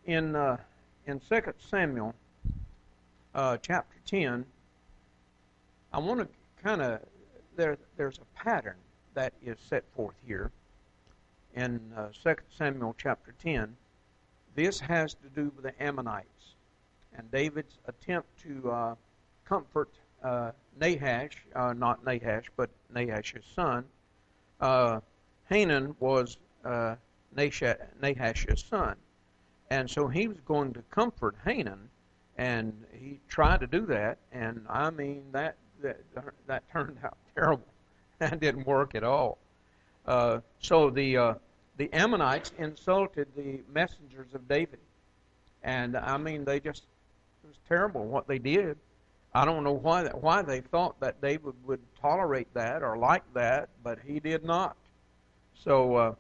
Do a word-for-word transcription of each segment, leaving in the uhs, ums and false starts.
in uh, in Second Samuel uh, chapter ten, I want to kind of there. There's a pattern that is set forth here in uh, Second Samuel chapter ten. This has to do with the Ammonites and David's attempt to uh, comfort uh, Nahash, uh, not Nahash, but Nahash's son. Uh, Hanan was uh, Nahash's son. And so he was going to comfort Hanan, and he tried to do that, and I mean, that that, that turned out terrible. That didn't work at all. Uh, so the uh, the Ammonites insulted the messengers of David. And I mean, they just, it was terrible what they did. I don't know why that, why they thought that David would tolerate that or like that, but he did not. So, uh,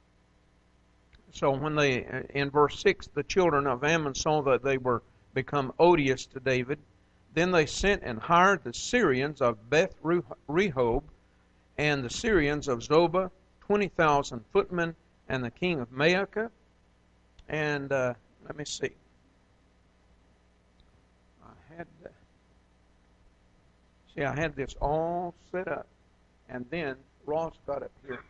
so when they, in verse six, the children of Ammon saw that they were become odious to David, then they sent and hired the Syrians of Beth Rehob and the Syrians of Zobah, twenty thousand footmen, and the king of Maacah. And uh, let me see. I had uh, see, I had this all set up, and then Ross got up here,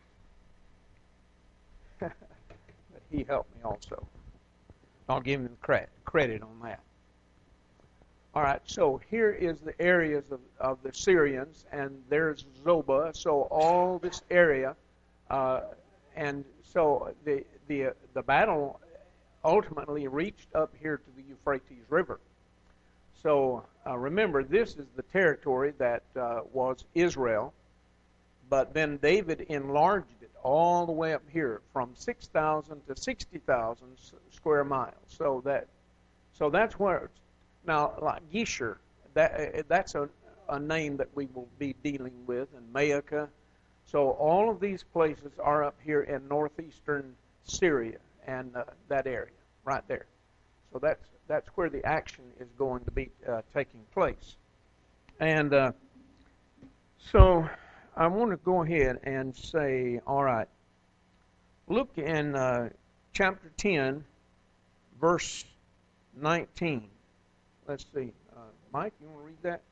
but he helped me also. I'll give him credit credit on that. All right, so here is the areas of, of the Syrians, and there's Zobah. So all this area, uh, and so the the the battle ultimately reached up here to the Euphrates River. So uh, remember, this is the territory that uh, was Israel, but then David enlarged it all the way up here from six thousand to sixty thousand square miles. So that so that's where it's, now, like Geshur, that that's a, a name that we will be dealing with, and Maacah. So all of these places are up here in northeastern Syria and uh, that area right there. So that's that's where the action is going to be uh, taking place. And uh, so I want to go ahead and say, all right, look in uh, chapter ten, verse nineteen. Let's see. Uh, Mike, you want to read that?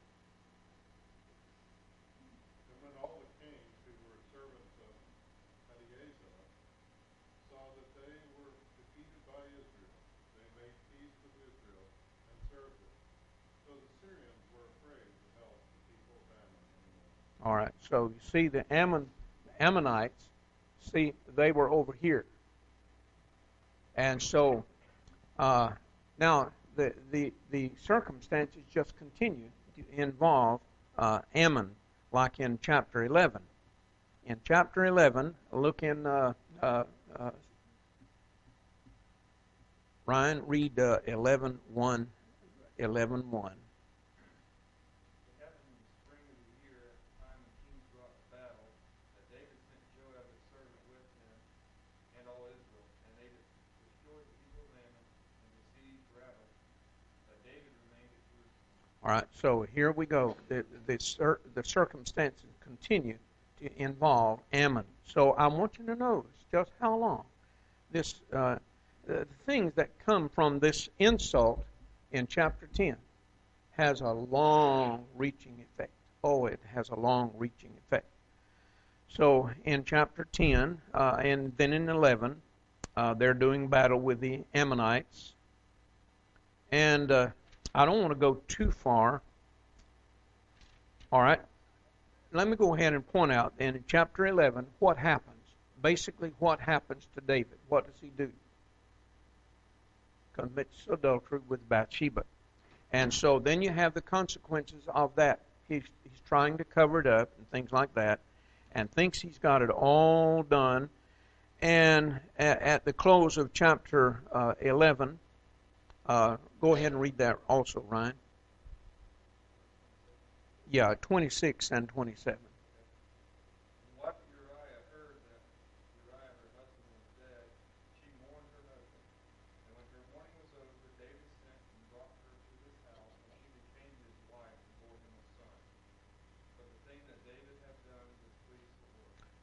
And when all the kings who were servants of Hadaezer saw that they were defeated by Israel, they made peace with Israel and served it. So the Syrians were afraid to help the people of Ammon anymore. All right. So you see the Ammon, Ammonites, see, they were over here. And so uh, now the, the, the circumstances just continue to involve uh, Ammon, like in chapter eleven. In chapter eleven, look in, uh, uh, uh, Ryan, read uh, eleven one, eleven one. All right, so here we go. The, the, cir- the circumstances continue to involve Ammon. So I want you to notice just how long this, uh, the things that come from this insult in chapter ten has a long-reaching effect. Oh, it has a long-reaching effect. So in chapter ten uh, and then in eleven, uh, they're doing battle with the Ammonites. And uh, I don't want to go too far. All right. Let me go ahead and point out then in chapter eleven what happens. Basically, what happens to David. What does he do? Commits adultery with Bathsheba. And so then you have the consequences of that. He's, he's trying to cover it up and things like that, and thinks he's got it all done. And at, at the close of chapter uh, eleven, Uh, go ahead and read that also, Ryan. Yeah, twenty-six and twenty-seven. What Uriah heard that Uriah, her husband, was dead, she mourned her husband. And when her mourning was over, David sent and brought her to his house, and she became his wife and bore him a son. But the thing that David had done displeased the Lord.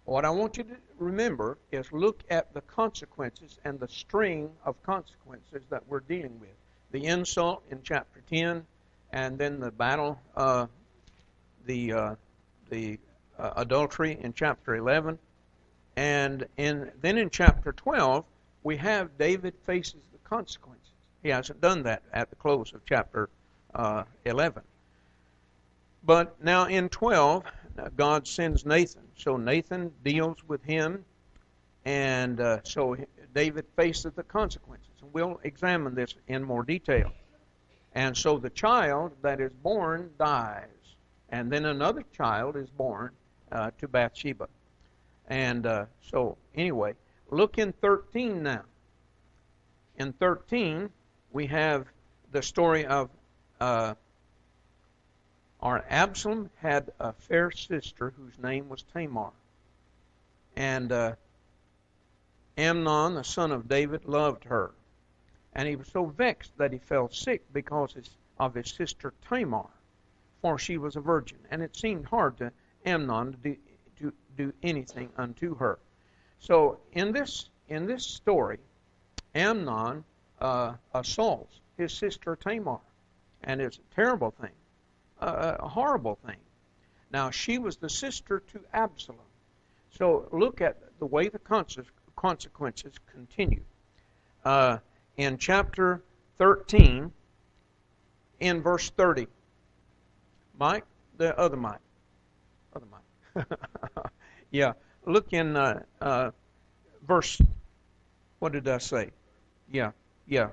What I want you to remember is look at the consequences and the string of consequences that we're dealing with. The insult in chapter ten, and then the battle, uh, the uh, the uh, adultery in chapter eleven, and in then in chapter twelve we have David faces the consequences. He hasn't done that at the close of chapter uh, eleven. But now in twelve, God sends Nathan. So Nathan deals with him, and uh, so David faces the consequences. And we'll examine this in more detail. And so the child that is born dies, and then another child is born uh, to Bathsheba. And uh, so anyway, look in thirteen now. In thirteen, we have the story of uh, our Absalom had a fair sister whose name was Tamar. And uh, Amnon, the son of David, loved her. And he was so vexed that he fell sick because of his sister Tamar, for she was a virgin. And it seemed hard to Amnon to do, to do anything unto her. So in this in this story, Amnon uh, assaults his sister Tamar. And it's a terrible thing. Uh, a horrible thing. Now, she was the sister to Absalom. So look at the way the consequences continue. Uh, in chapter thirteen, in verse thirty, Mike, the other Mike, other Mike, yeah, look in uh, uh, verse, what did I say? Yeah, yeah.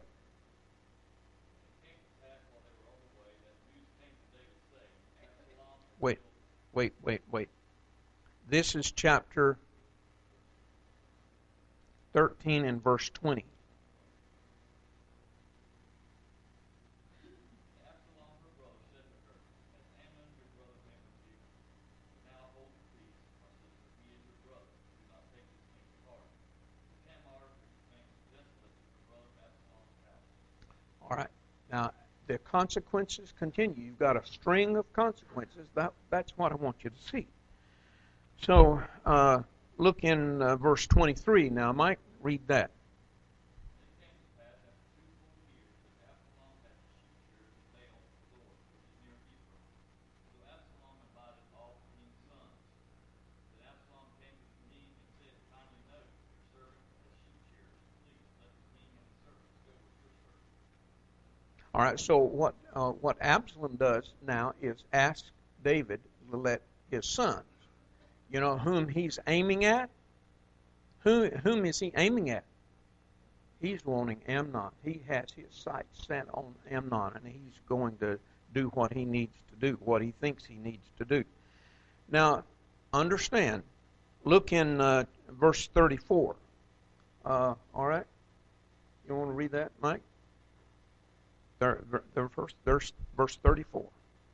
Wait, wait, wait, wait. This is chapter thirteen and verse twenty. All right. Now, the consequences continue. You've got a string of consequences. That, that's what I want you to see. So, uh, look in uh, verse twenty-three. Now, Mike, read that. All right, so what uh, what Absalom does now is ask David to let his sons, you know, whom he's aiming at, who, whom is he aiming at? He's wanting Amnon. He has his sights set on Amnon, and he's going to do what he needs to do, what he thinks he needs to do. Now, understand, look in uh, verse thirty-four. Uh, all right? You want to read that, Mike? There, there, first, there's verse thirty-four.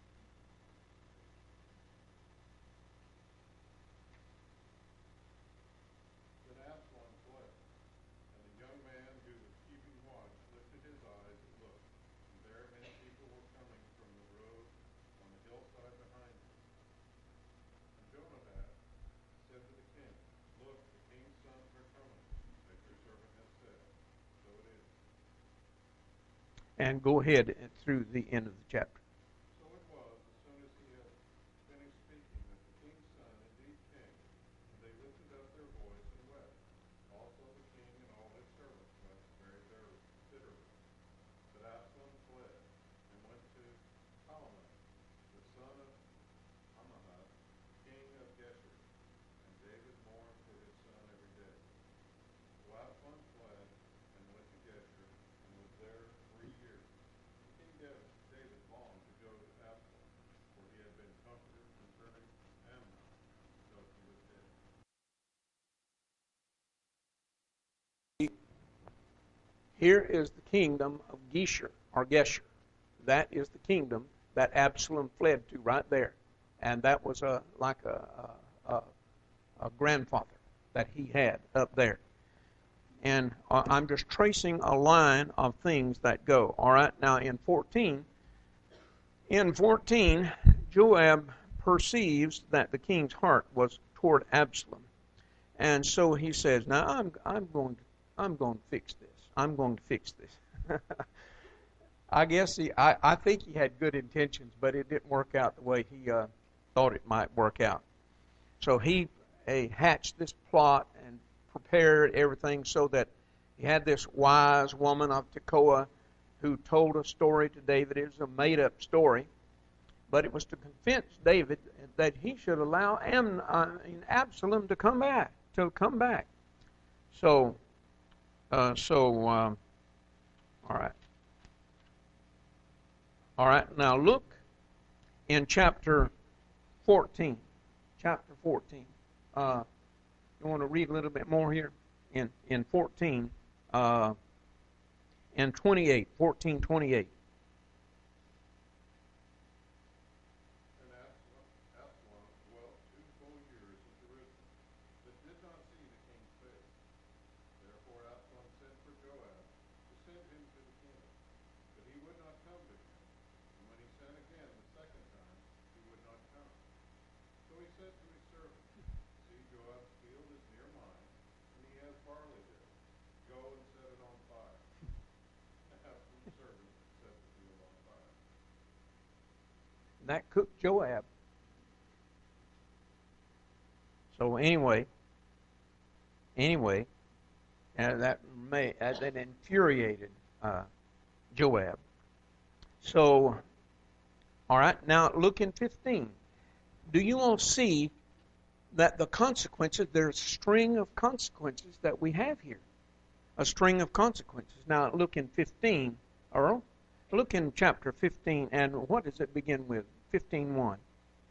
Then Absalom fled, and the young man who was keeping watch lifted his eyes and looked, and there many people were coming from the road on the hillside behind him. And Jonadab said to the king, Look, the king's sons are coming, as your servant has said. So it is. And go ahead through the end of the chapter. So it was, as soon as he had finished speaking, that the king's son indeed came, and they lifted up their voice and wept. Also the king and all his servants wept very bitterly. But Absalom fled, and went to Talmai, the son of Amahud, king of Geshur, and David mourned for his son every day. So Absalom fled, and went to Geshur, and was there three years. King David longed to go to Absalom, for he had been comforted concerning Amnon, though he was dead. Here is the kingdom of Geshur, or Geshur. That is the kingdom that Absalom fled to right there. And that was a like a, a, a grandfather that he had up there. And I'm just tracing a line of things that go. All right, now in fourteen, in fourteen, Joab perceives that the king's heart was toward Absalom. And so he says, "Now I'm I'm going to I'm going to fix this. I'm going to fix this." I guess he I, I think he had good intentions, but it didn't work out the way he uh, thought it might work out. So he uh, hatched this plot and prepared everything so that he had this wise woman of Tekoa who told a story to David. It was a made-up story, but it was to convince David that he should allow Am, uh, Absalom to come back. To come back. So, uh, so, um, all right, all right. Now look in chapter fourteen. Chapter fourteen. Uh, you want to read a little bit more here in in fourteen. Uh, and twenty-eight. Fourteen twenty-eight. That cooked Joab. So anyway, anyway, uh, that may uh, that infuriated uh, Joab. So, all right, now look in fifteen. Do you all see that the consequences? There's a string of consequences that we have here. A string of consequences. Now look in fifteen, Earl. Look in chapter fifteen, and what does it begin with? fifteen one.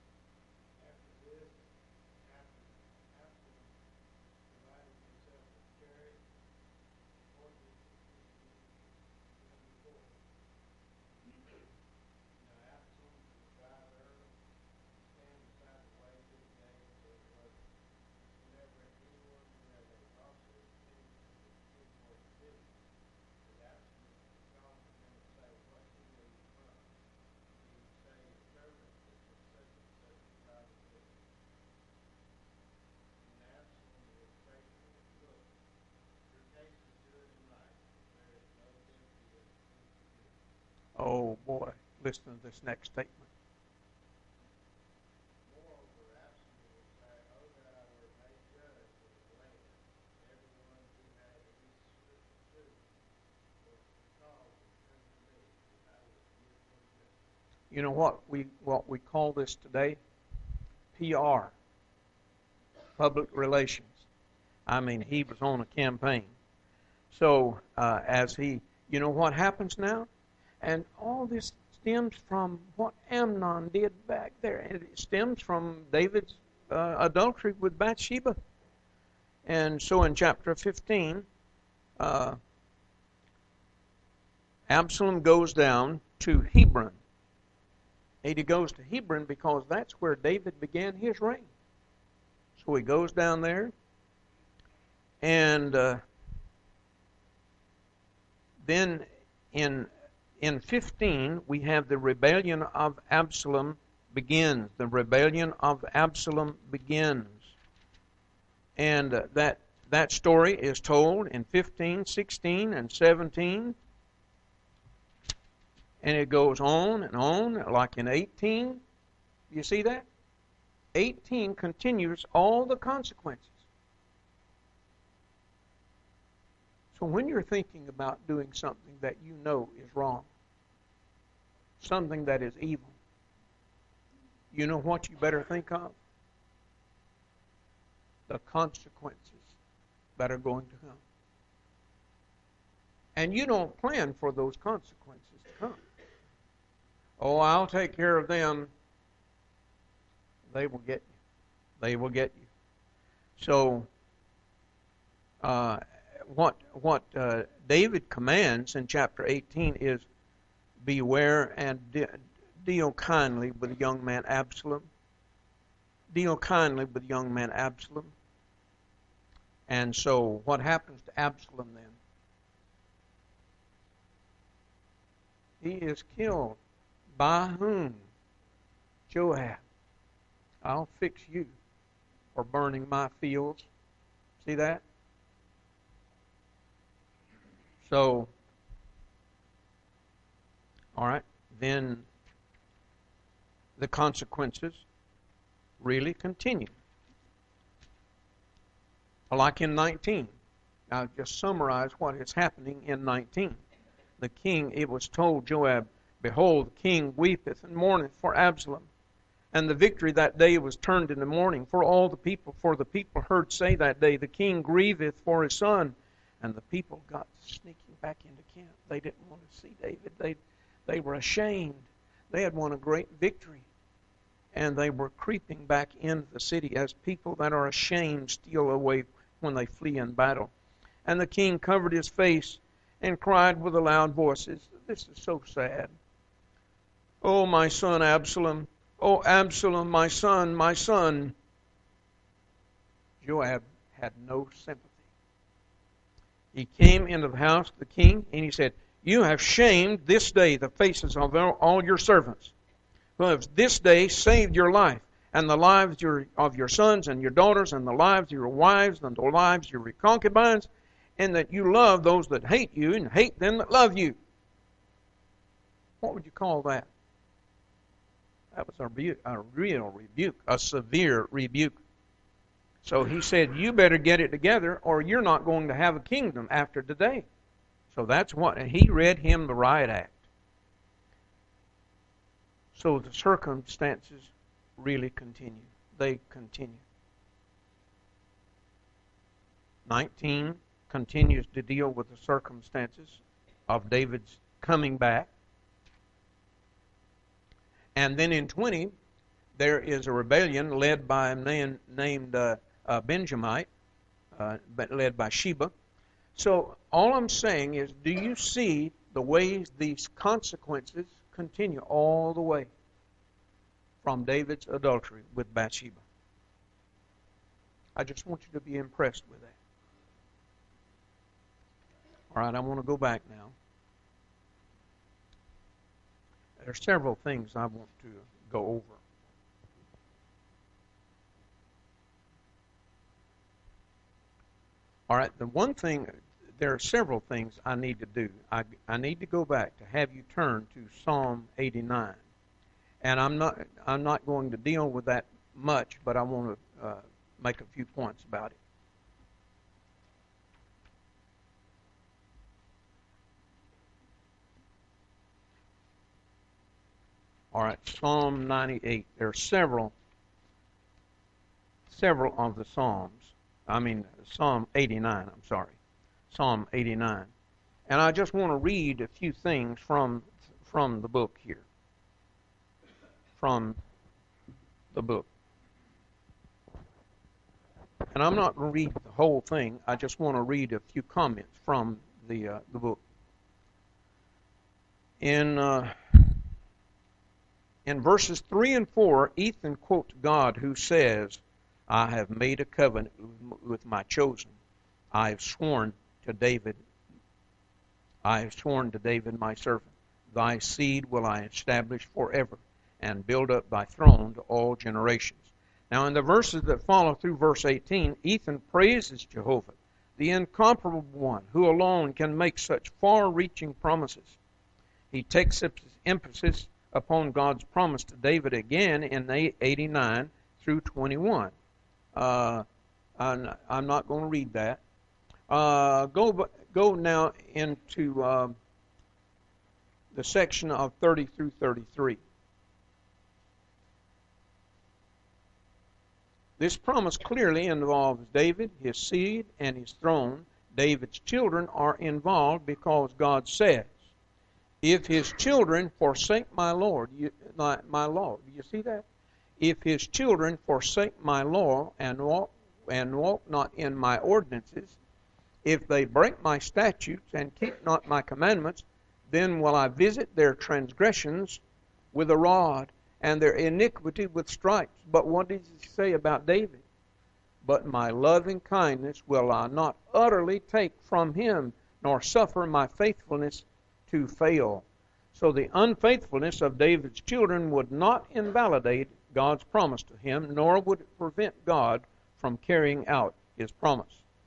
Oh boy, listen to this next statement. You know what we what we call this today? P R, public relations. I mean, he was on a campaign. So uh, as he, you know what happens now? And all this stems from what Amnon did back there. And it stems from David's uh, adultery with Bathsheba. And so in chapter fifteen, uh, Absalom goes down to Hebron. And he goes to Hebron because that's where David began his reign. So he goes down there, and uh, then in in fifteen we have the rebellion of Absalom begins. The rebellion of Absalom begins, and uh, that that story is told in fifteen, sixteen, and seventeen. And it goes on and on, like in eighteen. You see that? eighteen continues all the consequences. So when you're thinking about doing something that you know is wrong, something that is evil, you know what you better think of? The consequences that are going to come. And you don't plan for those consequences to come. Oh, I'll take care of them. They will get you. They will get you. So, uh, what what uh, David commands in chapter eighteen is, beware and de- deal kindly with the young man Absalom. Deal kindly with the young man Absalom. And so, what happens to Absalom then? He is killed. By whom? Joab. I'll fix you for burning my fields See that? So, all right, then the consequences really continue. Like in nineteen. Now, just summarize what is happening in nineteen. The king, it was told Joab, behold, the king weepeth and mourneth for Absalom. And the victory that day was turned into mourning for all the people. For the people heard say that day, the king grieveth for his son. And the people got sneaking back into camp. They didn't want to see David. They, they were ashamed. They had won a great victory. And they were creeping back into the city as people that are ashamed steal away when they flee in battle. And the king covered his face and cried with a loud voice. This is so sad. Oh, my son Absalom. Oh, Absalom, my son, my son. Joab had no sympathy. He came into the house of the king, and he said, you have shamed this day the faces of all your servants, who have this day saved your life, and the lives of your sons and your daughters, and the lives of your wives, and the lives of your concubines, and that you love those that hate you, and hate them that love you. What would you call that? That was a, rebu- a real rebuke, a severe rebuke. So he said, you better get it together, or you're not going to have a kingdom after today. So that's what, and he read him the riot act. So the circumstances really continue. They continue. nineteen continues to deal with the circumstances of David's coming back. And then in twenty, there is a rebellion led by a man named uh, uh, Benjamite, uh, led by Sheba. So all I'm saying is, do you see the ways these consequences continue all the way from David's adultery with Bathsheba? I just want you to be impressed with that. All right, I want to go back now. There are several things I want to go over. All right, the one thing, there are several things I need to do. I, I need to go back to have you turn to Psalm eighty-nine. And I'm not I'm not going to deal with that much, but I want to uh, make a few points about it. All right, Psalm ninety-eight. There are several, several of the Psalms. I mean, Psalm eighty-nine, I'm sorry. Psalm eighty-nine. And I just want to read a few things from, from the book here. From the book. And I'm not going to read the whole thing. I just want to read a few comments from the, uh, the book. In... Uh, In verses three and four, Ethan quotes God who says, I have made a covenant with my chosen. I have sworn to David, I have sworn to David my servant. Thy seed will I establish forever, and build up thy throne to all generations. Now in the verses that follow through verse eighteen, Ethan praises Jehovah, the incomparable one, who alone can make such far-reaching promises. He takes emphasis upon God's promise to David again in eighty-nine through twenty-one. Uh, I'm, I'm not going to read that. Uh, go go now into uh, the section of thirty through thirty-three. This promise clearly involves David, his seed, and his throne. David's children are involved because God says, if his children forsake my Lord, you, my law, do you see that? If his children forsake my law and walk, and walk not in my ordinances, if they break my statutes and keep not my commandments, then will I visit their transgressions with a rod and their iniquity with stripes. But what does he say about David? But my loving kindness will I not utterly take from him, nor suffer my faithfulness to fail. So the unfaithfulness of David's children would not invalidate God's promise to him, nor would it prevent God from carrying out his promise.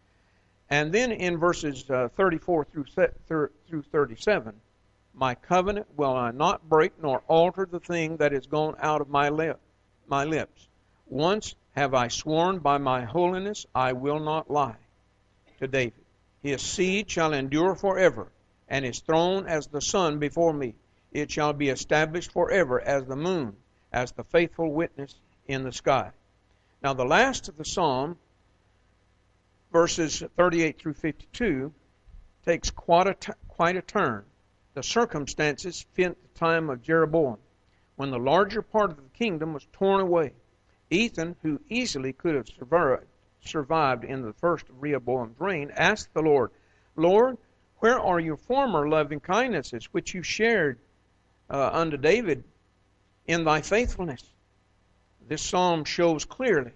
And then in verses uh, thirty-four through, through thirty-seven, my covenant will I not break, nor alter the thing that is gone out of my, lip, my lips. Once have I sworn by my holiness, I will not lie. To David, his seed shall endure forever, and his throne as the sun before me. It shall be established forever as the moon, as the faithful witness in the sky. Now the last of the psalm, verses thirty-eight through fifty-two, takes quite a, t- quite a turn. The circumstances fit the time of Jeroboam, when the larger part of the kingdom was torn away. Ethan, who easily could have survived, survived in the first of Rehoboam's reign, asked the Lord, Lord, where are your former loving kindnesses, which you shared uh, unto David in thy faithfulness? This psalm shows clearly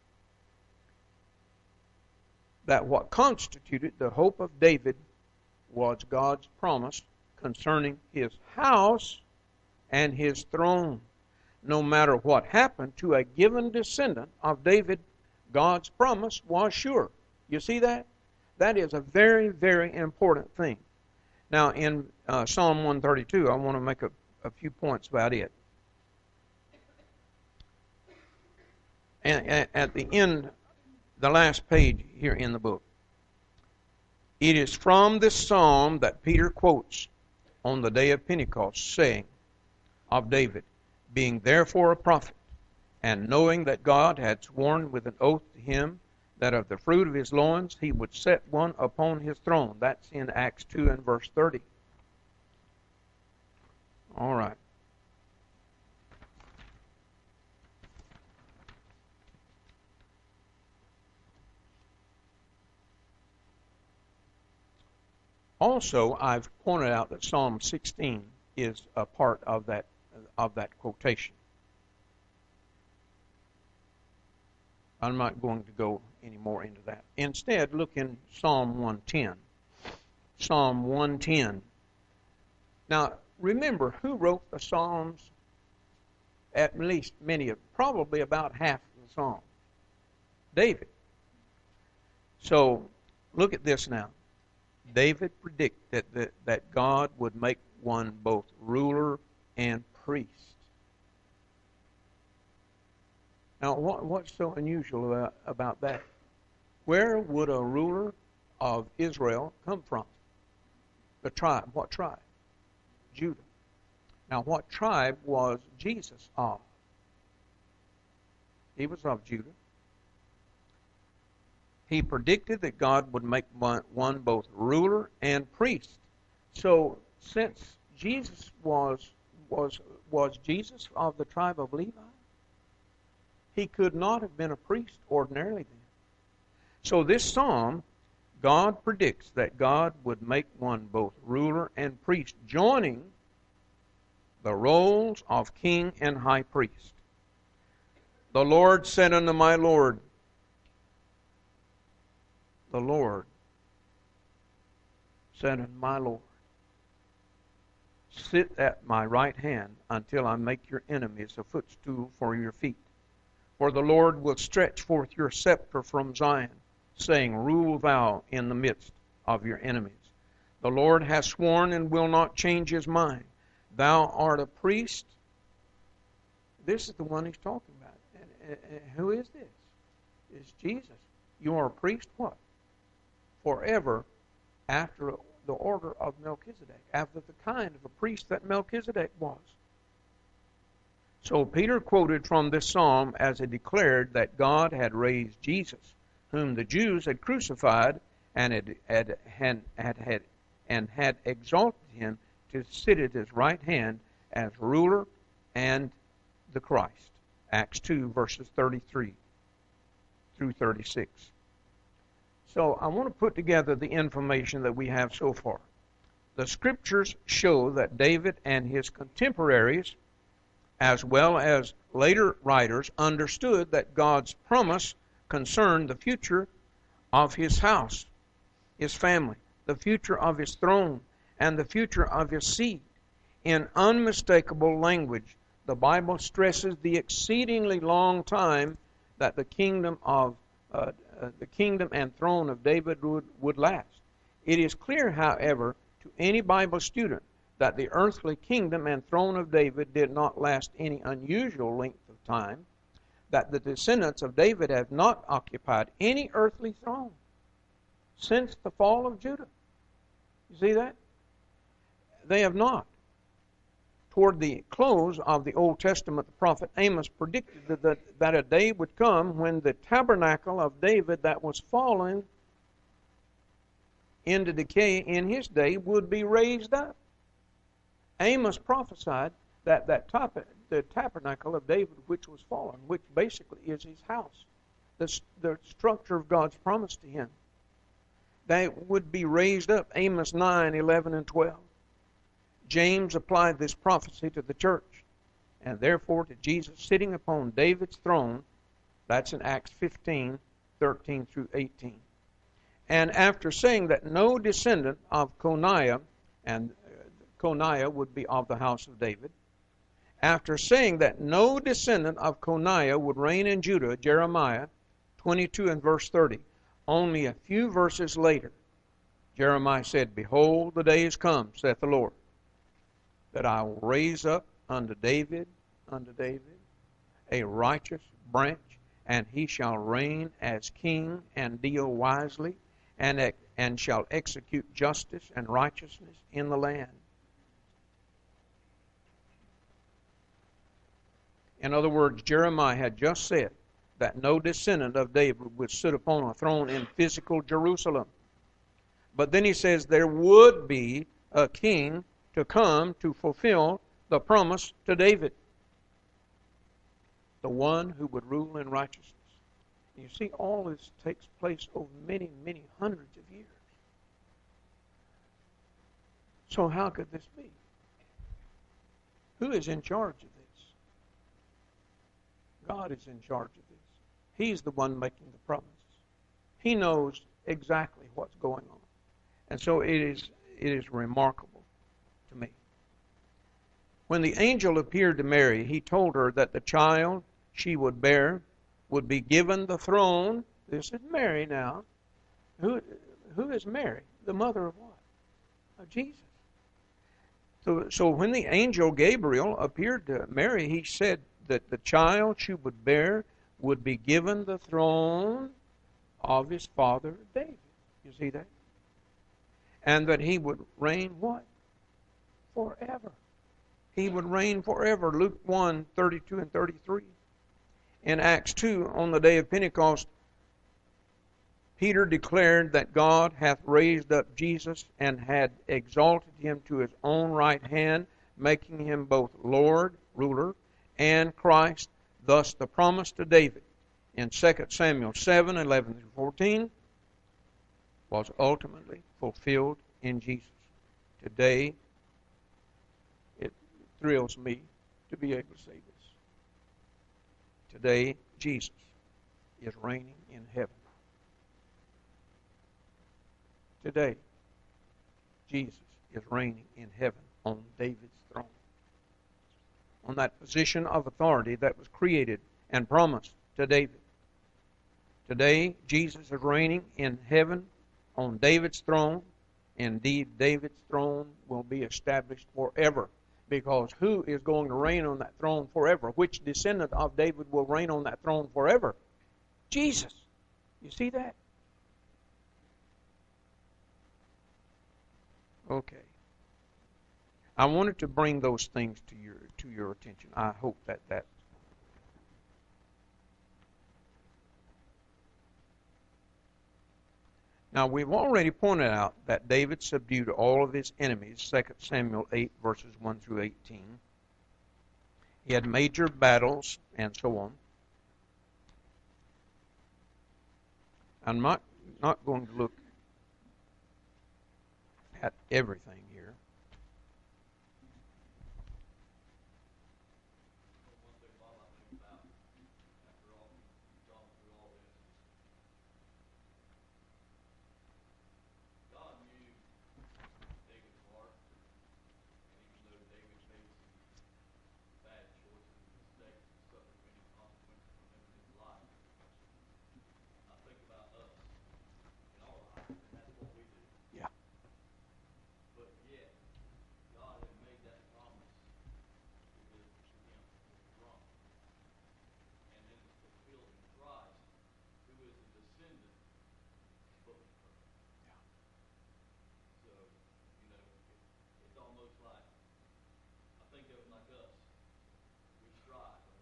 that what constituted the hope of David was God's promise concerning his house and his throne. No matter what happened to a given descendant of David, God's promise was sure. You see that? That is a very, very important thing. Now, in uh, Psalm one thirty-two, I want to make a, a few points about it. And, and at the end, the last page here in the book, it is from this psalm that Peter quotes on the day of Pentecost, saying of David, being therefore a prophet, and knowing that God had sworn with an oath to him that of the fruit of his loins he would set one upon his throne. That's in Acts two and verse thirty. All right. Also, I've pointed out that Psalm sixteen is a part of that of that quotation. I'm not going to go any more into that. Instead, look in Psalm one ten. Psalm one ten. Now, remember who wrote the Psalms? At least many of, probably about half of the Psalms. David. So, look at this now. David predicted that, that God would make one both ruler and priest. Now, what, what's so unusual about, about that? Where would a ruler of Israel come from? The tribe. What tribe? Judah. Now, what tribe was Jesus of? He was of Judah. He predicted that God would make one, one both ruler and priest. So, since Jesus was was was Jesus of the tribe of Levi, he could not have been a priest ordinarily then. So this psalm, God predicts that God would make one both ruler and priest, joining the roles of king and high priest. The Lord said unto my Lord, the Lord said unto my Lord, sit at my right hand until I make your enemies a footstool for your feet. For the Lord will stretch forth your scepter from Zion, saying, rule thou in the midst of your enemies. The Lord has sworn and will not change his mind. Thou art a priest. This is the one he's talking about. And, and who is this? It's Jesus. You are a priest, what? Forever, after the order of Melchizedek, after the kind of a priest that Melchizedek was. So Peter quoted from this psalm as he declared that God had raised Jesus, whom the Jews had crucified and had, had, had, had, had, and had exalted him to sit at his right hand as ruler and the Christ. Acts two, verses thirty-three through thirty-six. So I want to put together the information that we have so far. The scriptures show that David and his contemporaries, as well as later writers, understood that God's promise concerned the future of his house, his family, the future of his throne, and the future of his seed. In unmistakable language, the Bible stresses the exceedingly long time that the kingdom of uh, uh, the kingdom and throne of David would, would last. It is clear, however, to any Bible student that the earthly kingdom and throne of David did not last any unusual length of time, that the descendants of David have not occupied any earthly throne since the fall of Judah. You see that? They have not. Toward the close of the Old Testament, the prophet Amos predicted that, that, that a day would come when the tabernacle of David that was fallen into decay in his day would be raised up. Amos prophesied that that top, the tabernacle of David which was fallen, which basically is his house, the, the structure of God's promise to him, that would be raised up. Amos nine, eleven, and twelve. James applied this prophecy to the church, and therefore to Jesus sitting upon David's throne. That's in Acts fifteen, thirteen through eighteen. And after saying that no descendant of Coniah, and Coniah would be of the house of David, after saying that no descendant of Coniah would reign in Judah, Jeremiah twenty-two and verse thirty, only a few verses later, Jeremiah said, "Behold, the day is come, saith the Lord, that I will raise up unto David, unto David, a righteous branch, and he shall reign as king and deal wisely, and, and shall execute justice and righteousness in the land." In other words, Jeremiah had just said that no descendant of David would sit upon a throne in physical Jerusalem. But then he says there would be a king to come to fulfill the promise to David, the one who would rule in righteousness. You see, all this takes place over many, many hundreds of years. So how could this be? Who is in charge of this? God is in charge of this. He's the one making the promises. He knows exactly what's going on. And so it is, it is remarkable to me. When the angel appeared to Mary, he told her that the child she would bear would be given the throne. This is Mary now. Who, who is Mary? The mother of what? Of Jesus. So, so when the angel Gabriel appeared to Mary, he said that the child she would bear would be given the throne of his father David. You see that? And that he would reign what? Forever. He would reign forever. Luke one, thirty-two and thirty-three. In Acts two, on the day of Pentecost, Peter declared that God hath raised up Jesus and had exalted him to his own right hand, making him both Lord, ruler, and Christ. Thus the promise to David in Second Samuel seven, eleven through fourteen was ultimately fulfilled in Jesus. Today, it thrills me to be able to say this. Today, Jesus is reigning in heaven. Today, Jesus is reigning in heaven on David's throne. On that position of authority that was created and promised to David. Today, Jesus is reigning in heaven on David's throne. Indeed, David's throne will be established forever. Because who is going to reign on that throne forever? Which descendant of David will reign on that throne forever? Jesus. You see that? Okay. I wanted to bring those things to your to your attention. I hope that that Now, we've already pointed out that David subdued all of his enemies, Second Samuel eight, verses one through eighteen. He had major battles, and so on. I'm not, not going to look at everything here.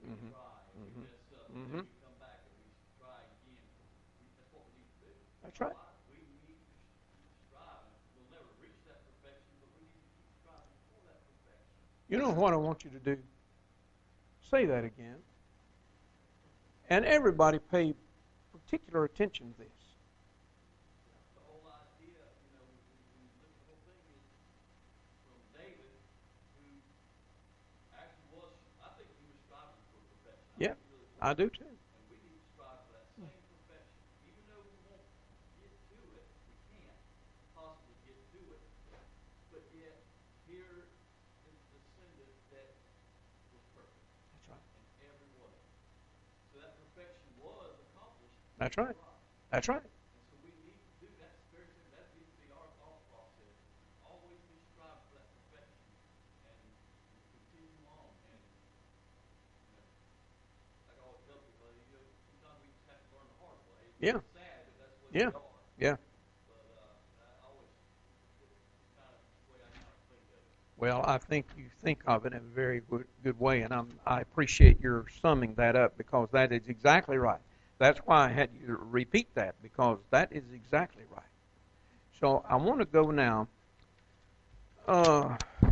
we Mhm. try and we Mhm. mess up, and Mhm. then we come back and we try again. We, that's what we need to do. That's right. Why? We need to keep striving. We'll never reach that perfection, but we need to keep striving for that perfection. You know what I want you to do? Say that again. And everybody pay particular attention to this. The whole idea, you know, when, when you look at the whole thing is from David, who actually was, I think he was striving for perfection. I Yeah, think he really was. I do too. And we need to strive for that same perfection. Even though we won't get to it, we can't possibly get to it. But yet, here is the descendant that was perfect. That's right. In every way. So that perfection was accomplished. That's right. That's right. And so we need to do that. Very simple. That needs to be our thought process. Always be striving for that perfection and continue on. And you know, like I always tell people, you know, sometimes we just have to learn the hard way. It's Yeah. sad, but that's the way Yeah. we are. Yeah. But uh, I always, it's kind of the way I kind of think of it. Well, I think you think of it in a very good, good way, and I'm, I appreciate your summing that up because that is exactly right. That's why I had you to repeat that, because that is exactly right. So I want to go now. Uh,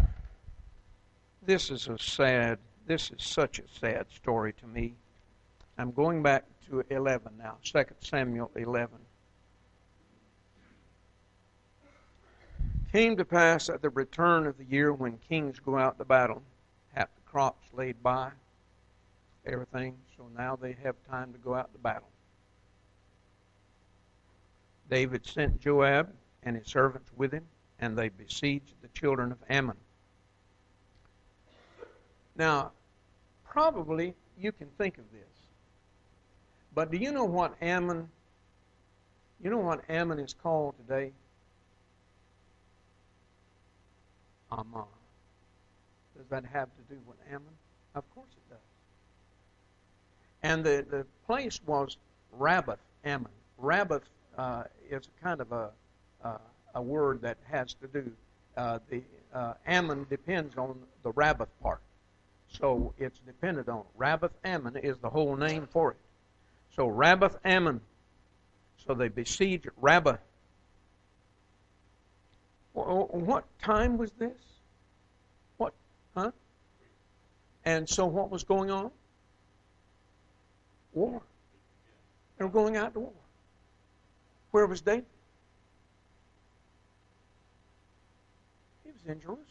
this is a sad, this is such a sad story to me. I'm going back to eleven now, Second Samuel eleven. Came to pass at the return of the year when kings go out to battle, have the crops laid by, everything, so now they have time to go out to battle. David sent Joab and his servants with him, and they besieged the children of Ammon. Now, probably you can think of this, but do you know what Ammon, you know what Ammon is called today? Ammon. Does that have to do with Ammon? Of course it does. And the, the place was Rabbath Ammon. Rabbath uh, is kind of a uh, a word that has to do. Uh, the uh, Ammon depends on the Rabbath part, so it's dependent on. Rabbath Ammon is the whole name for it. So Rabbath Ammon. So they besieged Rabbah. What time was this? What? Huh? And so what was going on? War. They were going out to war. Where was David? He was in Jerusalem.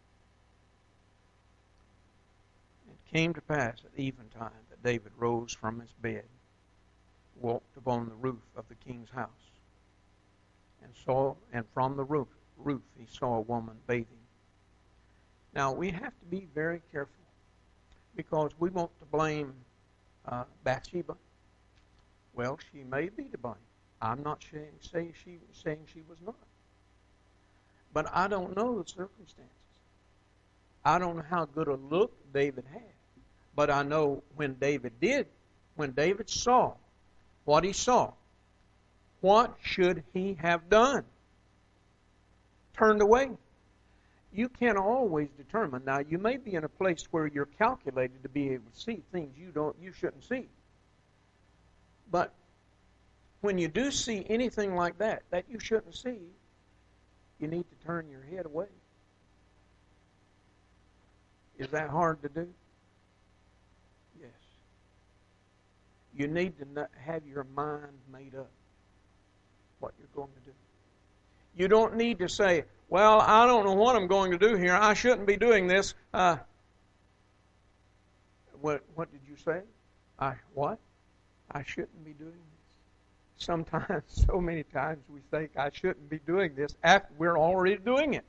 It came to pass at eventide that David rose from his bed, walked upon the roof of the king's house, and saw, and from the roof, roof he saw a woman bathing. Now we have to be very careful because we want to blame uh, Bathsheba. Well, she may be to blame. I'm not saying, say she, saying she was not. But I don't know the circumstances. I don't know how good a look David had. But I know when David did, when David saw what he saw, what should he have done? Turned away. You can't always determine. Now, you may be in a place where you're calculated to be able to see things you don't, you shouldn't see. But when you do see anything like that, that you shouldn't see, you need to turn your head away. Is that hard to do? Yes. You need to have your mind made up what you're going to do. You don't need to say, well, I don't know what I'm going to do here. I shouldn't be doing this. Uh, what, what did you say? I what? I shouldn't be doing this. Sometimes, so many times we think I shouldn't be doing this after we're already doing it.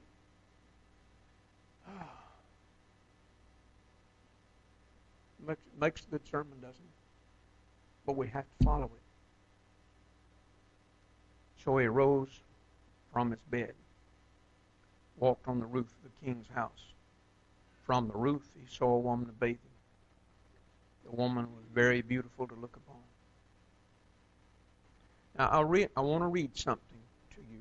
Makes, makes a good sermon, doesn't it? But we have to follow it. So he arose from his bed, walked on the roof of the king's house. From the roof he saw a woman bathing. The woman was very beautiful to look upon. Now I'll read, I want to read something to you.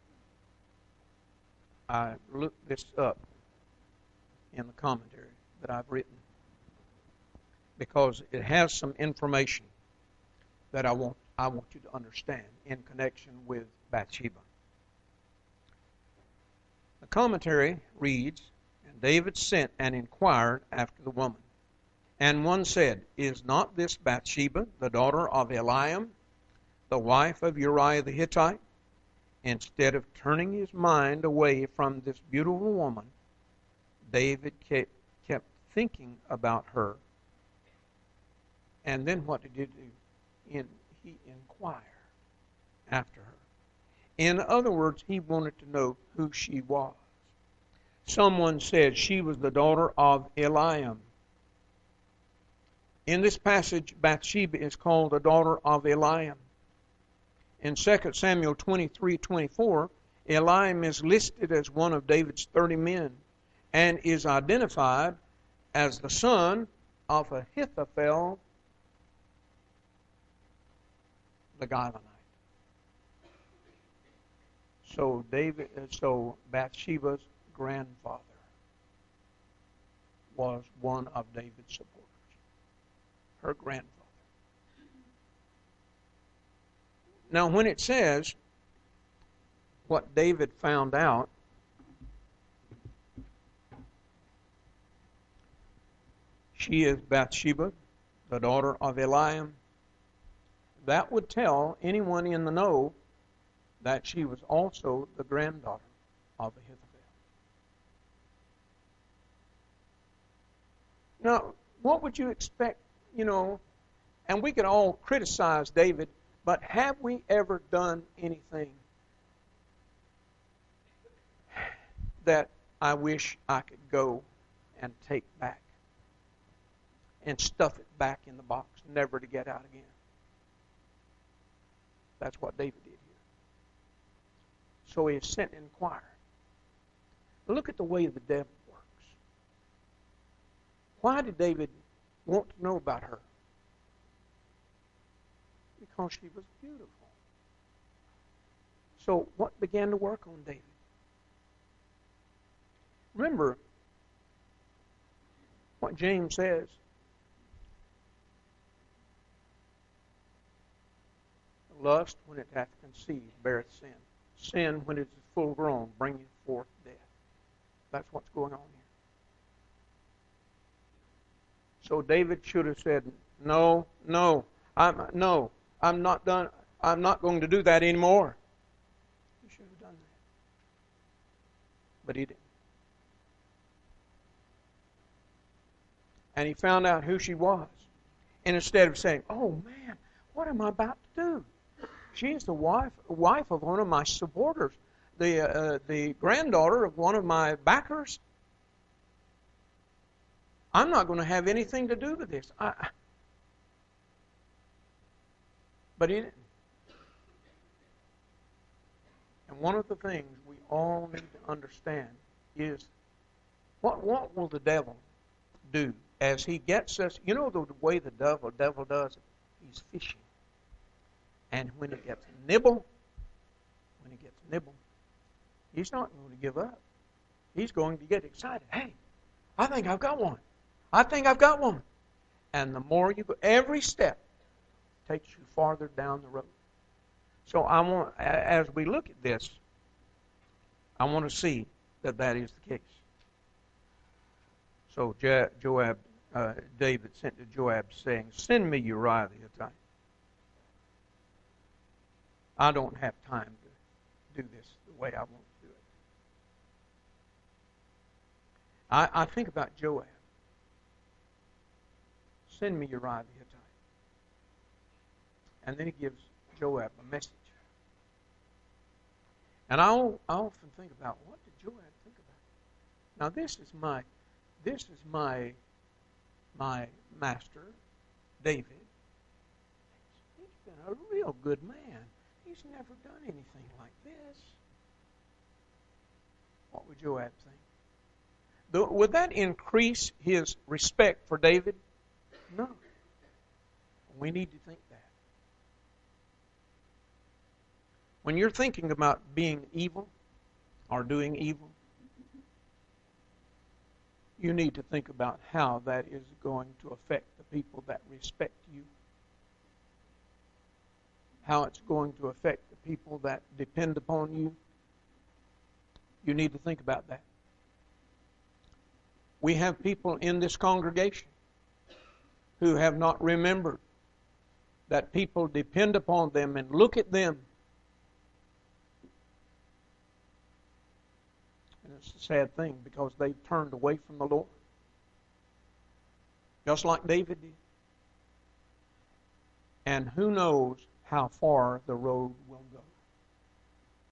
I looked this up in the commentary that I've written. because it has some information that I want I want you to understand in connection with Bathsheba. The commentary reads, "And David sent and inquired after the woman. And one said, Is not this Bathsheba, the daughter of Eliam, the wife of Uriah the Hittite?" Instead of turning his mind away from this beautiful woman, David kept, kept thinking about her. And then what did he do? In, he inquired after her. In other words, he wanted to know who she was. Someone said she was the daughter of Eliam. In this passage, Bathsheba is called the daughter of Eliam. In Second Samuel twenty-three twenty-four, Eliam is listed as one of David's thirty men and is identified as the son of Ahithophel the Gilonite. So David, so Bathsheba's grandfather was one of David's supporters. Her grandfather. Now, when it says what David found out, she is Bathsheba, the daughter of Eliam, that would tell anyone in the know that she was also the granddaughter of Ahithophel. Now, what would you expect, you know, and we could all criticize David, but have we ever done anything that I wish I could go and take back and stuff it back in the box, never to get out again? That's what David did here. So he is sent to inquire. Look at the way the devil works. Why did David want to know about her? Because she was beautiful. So what began to work on David? Remember what James says. Lust, when it hath conceived, beareth sin. Sin, when it is full grown, bringeth forth death. That's what's going on here. So David should have said, "No, no, I'm no, I'm not done. I'm not going to do that anymore." He should have done that, but he didn't. And he found out who she was, and instead of saying, "Oh man, what am I about to do? She is the wife wife of one of my supporters, the uh, the granddaughter of one of my backers. I'm not going to have anything to do with this." I, but he didn't. And one of the things we all need to understand is what what will the devil do as he gets us? You know the way the devil devil does it? He's fishing. And when he gets nibble, when he gets nibble, he's not going to give up. He's going to get excited. "Hey, I think I've got one. I think I've got one." And the more you go, every step takes you farther down the road. So I want, as we look at this, I want to see that that is the case. So Joab, uh, David sent to Joab saying, "Send me Uriah the Hittite. I don't have time to do this the way I want to do it." I, I think about Joab. "Send me Uriah the Hittite." And then he gives Joab a message. And I, I often think about, what did Joab think about? Now this is my, this is my, my master, David. He's been a real good man. He's never done anything like this. What would Joab think? The, would that increase his respect for David? No. We need to think that. When you're thinking about being evil or doing evil, you need to think about how that is going to affect the people that respect you, how it's going to affect the people that depend upon you. You need to think about that. We have people in this congregation who have not remembered that people depend upon them and look at them. And it's a sad thing because they've turned away from the Lord. Just like David did. And who knows how far the road will go.